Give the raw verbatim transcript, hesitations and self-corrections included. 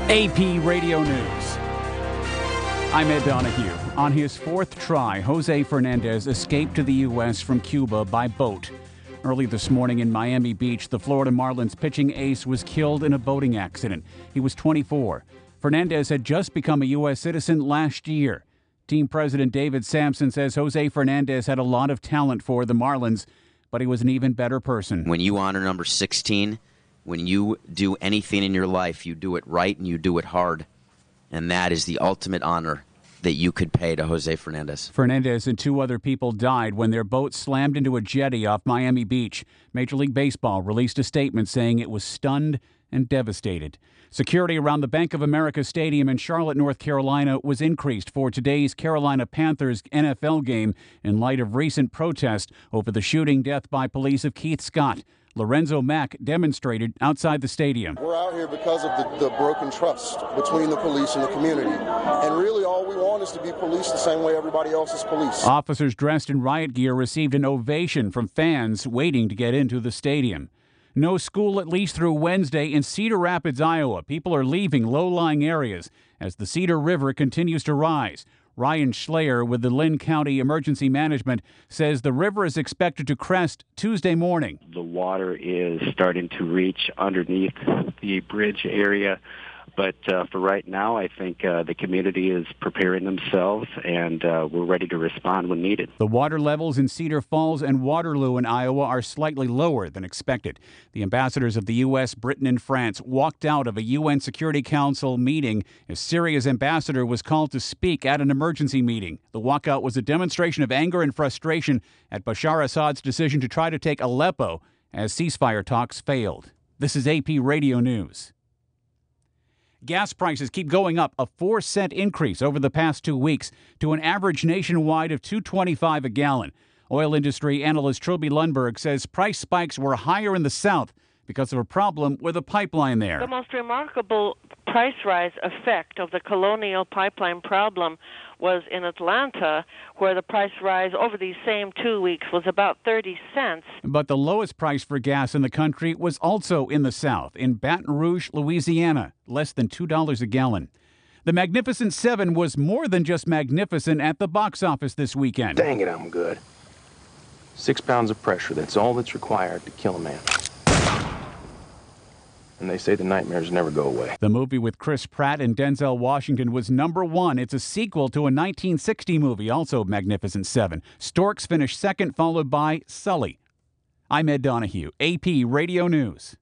A P Radio News. I'm Ed Donahue. On his fourth try, Jose Fernandez escaped to the U S from Cuba by boat. Early this morning in Miami Beach, the Florida Marlins pitching ace was killed in a boating accident. He was twenty-four. Fernandez had just become a U S citizen last year. Team president David Sampson says Jose Fernandez had a lot of talent for the Marlins, but he was an even better person. When you honor number sixteen, when you do anything in your life, you do it right and you do it hard. And that is the ultimate honor that you could pay to Jose Fernandez. Fernandez and two other people died when their boat slammed into a jetty off Miami Beach. Major League Baseball released a statement saying it was stunned and devastated. Security around the Bank of America Stadium in Charlotte, North Carolina was increased for today's Carolina Panthers N F L game in light of recent protest over the shooting death by police of Keith Scott. Lorenzo Mack demonstrated outside the stadium. We're out here because of the, the broken trust between the police and the community. And really all we want is to be policed the same way everybody else is policed. Officers dressed in riot gear received an ovation from fans waiting to get into the stadium. No school at least through Wednesday in Cedar Rapids, Iowa. People are leaving low-lying areas as the Cedar River continues to rise. Ryan Schleyer with the Lynn County Emergency Management says the river is expected to crest Tuesday morning. The water is starting to reach underneath the bridge area. But uh, for right now, I think uh, the community is preparing themselves, and uh, we're ready to respond when needed. The water levels in Cedar Falls and Waterloo in Iowa are slightly lower than expected. The ambassadors of the U S, Britain, and France walked out of a U N Security Council meeting as Syria's ambassador was called to speak at an emergency meeting. The walkout was a demonstration of anger and frustration at Bashar Assad's decision to try to take Aleppo as ceasefire talks failed. This is A P Radio News. Gas prices keep going up, a four cent increase over the past two weeks to an average nationwide of two dollars and twenty-five cents a gallon. Oil industry analyst Trilby Lundberg says price spikes were higher in the South because of a problem with a pipeline there. The most remarkable price rise effect of the Colonial Pipeline problem was in Atlanta, where the price rise over these same two weeks was about thirty cents. But the lowest price for gas in the country was also in the South, in Baton Rouge, Louisiana, less than two dollars a gallon. The Magnificent Seven was more than just magnificent at the box office this weekend. Dang it, I'm good. Six pounds of pressure, that's all that's required to kill a man. And they say the nightmares never go away. The movie with Chris Pratt and Denzel Washington was number one. It's a sequel to a nineteen sixty movie, also Magnificent Seven. Storks finished second, followed by Sully. I'm Ed Donahue, A P Radio News.